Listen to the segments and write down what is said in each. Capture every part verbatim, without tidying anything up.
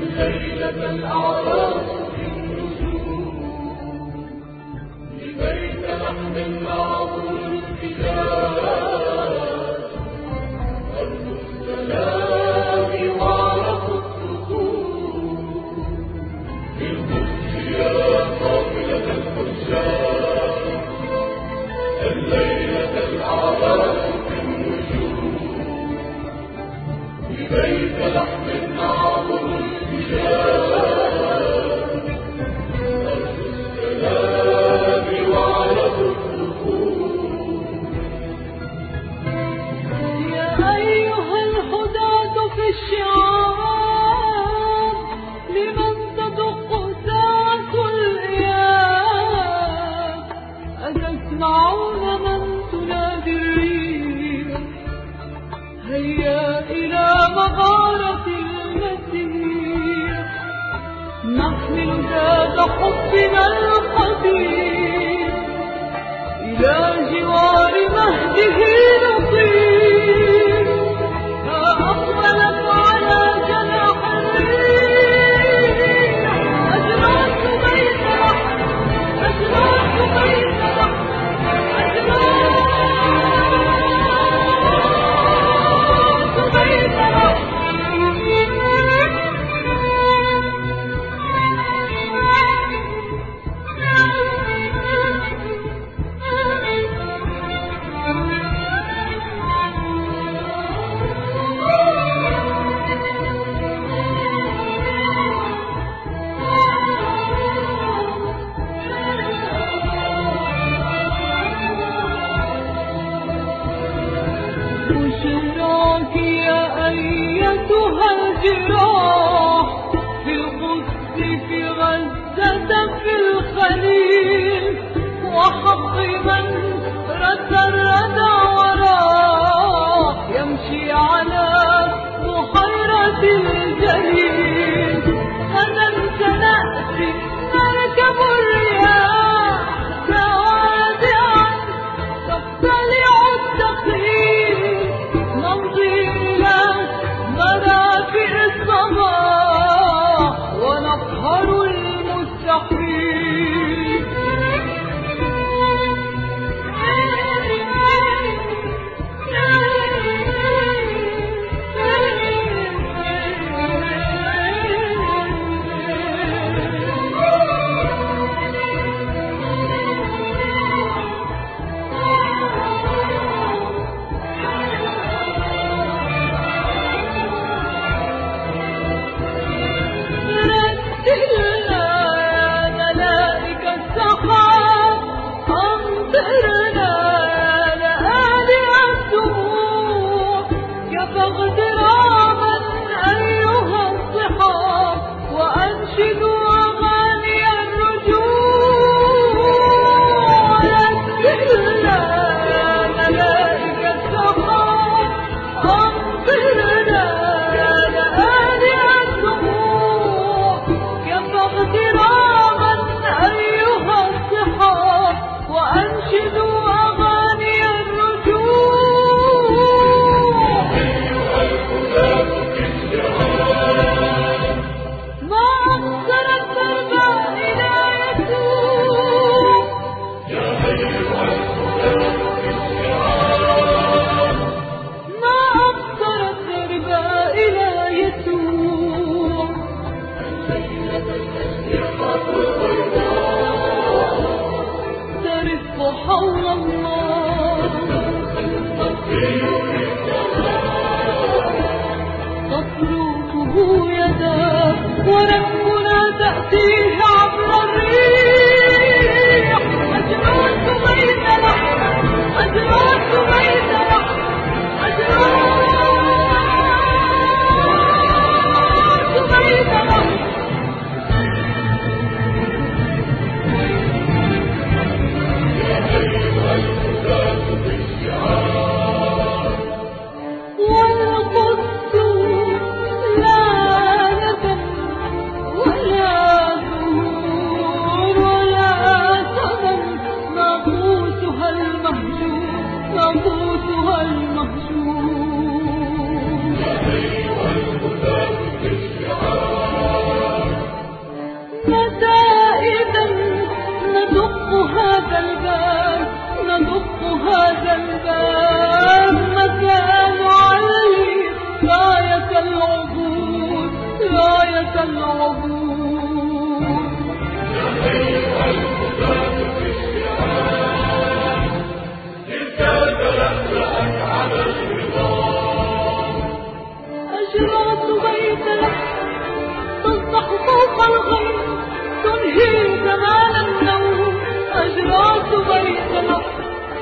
ليلة الأعراس في النجوم لبيت لحم معطر الحجاز أرض السلام وعرف السكون بالقدس يا قافلة الحجاج الليلة الأعراس في النجوم لبيت لحم معطر تسمعون من تنادي الريح هيا إلى مغارة المسيح نحمل ذات حبنا القديم إلى جوار مهده نطير ها أقبلت على جناح الريح أجرات بيت لحم أجرات بيت لحم بشراك يا أيتها الجراح في القدس في غزة في الخليل وحق من رثى الردى وراه يمشي على بحيرة الجليل غدا سنأتي نركب الرياح سوادعا تطلع الدقيق نمضي إلى مرافئ الصباح ونقهر المستحيل تطرقه يداه وركبنا تأتيه عبر الريح أجرات بيت لحم أجرات بيت لحم أجرات بيت لحم والقدس لا ندم ولا بيت العبور. يا أيها الهداة في الشعاب تلك تلألأت على الهضاب. أجرات بيت لحم تصبح فوق الغيم تنهي زمان النوم. أجرات بيت لحم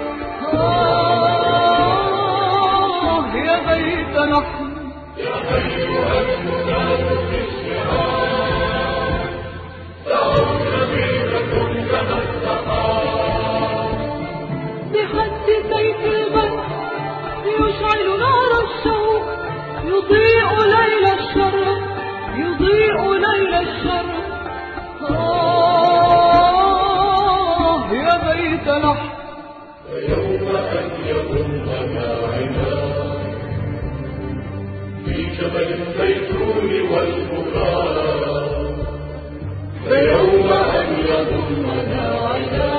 آه يا بيت لحم. يا أيها الهداة في الشعاب دعوا سبيلكم كما السحاب. بخد سيف البدر يشعل نار الشوق يضيء ليل الشرق يضيء ليل الشرق. آه يا بيت لحم. فيوم أن يضمنا عناد في جبل الزيتون والبكاء. فيوم أن يضمنا عناد